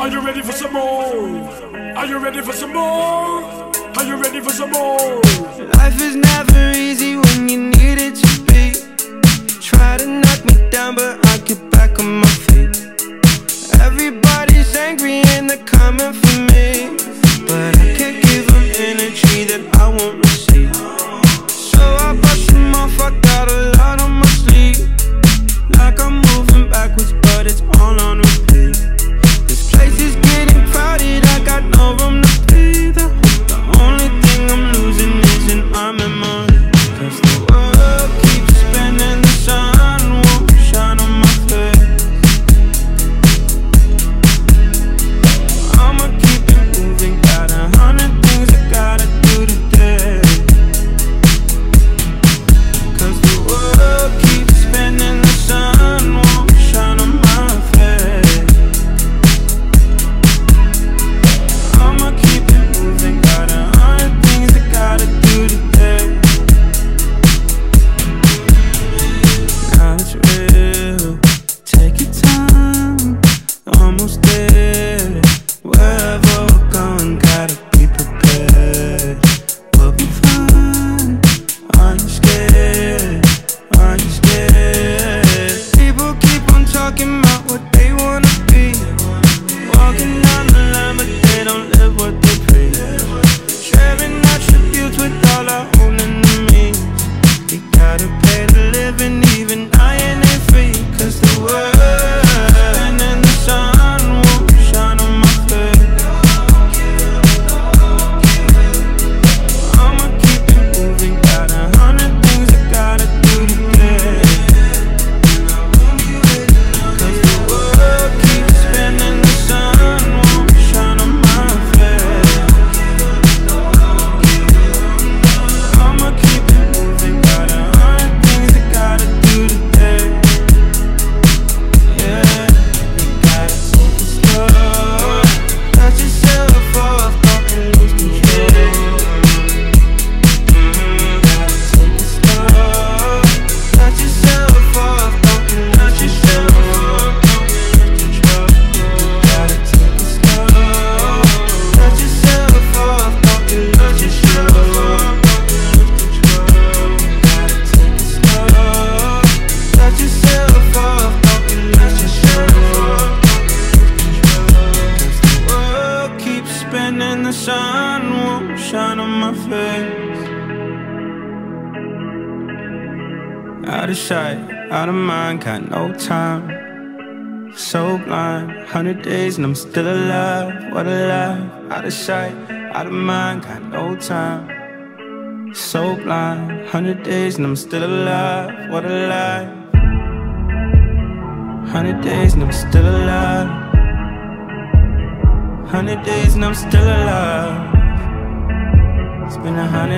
Are you ready for some more? Are you ready for some more? Are you ready for some more? Life is never easy when you need it to be. Try to knock me down, but I get back on my feet. Everybody's angry and they're coming for me, but I can't give them energy that I won't receive. So I brush them off, I got a lot on my sleeve. Like I'm moving backwards, but it's all on repeat. This place is getting crowded, I got no room to breathe. The only thing I'm losing is in my memory. Cause the world keeps spinning, the sun won't shine on my face. I'ma keep it moving, got 100 things I gotta do today. Cause the world keeps spinning, the sun won't shine on my face. I'ma keep it moving, got 100 things I gotta do today. Now it's real, take your time, almost there. Wherever we're going, gotta be prepared. We'll be fine, are you scared? Are you scared? People keep on talking about what they wanna be, walking down the line but they don't live what they preach. Sharing attributes with all our own enemies. You gotta pay to live and even dying ain't free. Cause the world and then the sun won't shine on my face. I'ma keep it moving, got 100 things I gotta do today. Cause the world keeps spinning, the sun won't shine on my face. I'ma keep it moving, got 100 things I gotta do today. Yeah, you gotta take it slow. Touch yourself off, don't lose control. Gotta take it slow. Touch yourself off, don't lose control. Gotta take it slow. Touch yourself off, don't lose control. Gotta take it slow. Touch yourself off, don't lose control. Cause the world keeps spinning, the sun won't shine on my face. Out of sight, out of mind, got no time. So blind, 100 days and I'm still alive. What a life. Out of sight, out of mind, got no time. So blind, 100 days and I'm still alive. What a life. 100 days and I'm still alive. 100 days and I'm still alive. It's been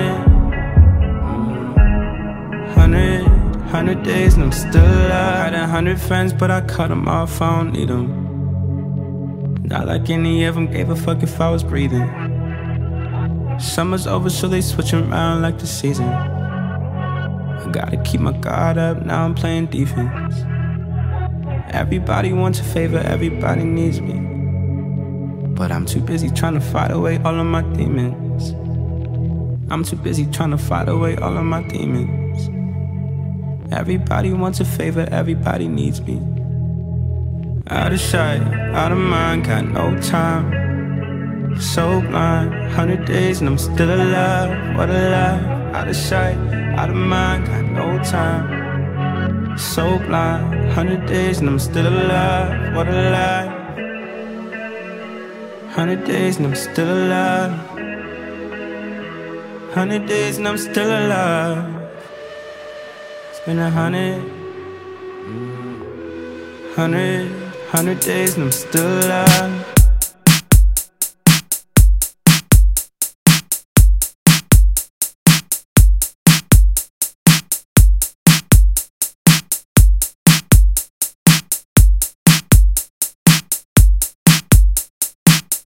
100 days and I'm still alive. Had 100 friends but I cut them off, I don't need them. Not like any of them gave a fuck if I was breathing. Summer's over so they switching around like the season. I gotta keep my guard up, now I'm playing defense. Everybody wants a favor, everybody needs me, but I'm too busy trying to fight away all of my demons. I'm too busy trying to fight away all of my demons. Everybody wants a favor, everybody needs me. Out of sight, out of mind, got no time. So blind, 100 days and I'm still alive. What a life. Out of sight, out of mind, got no time. So blind, 100 days and I'm still alive. What a life. 100 days and I'm still alive. 100 days and I'm still alive. It's been 100 days and I'm still alive.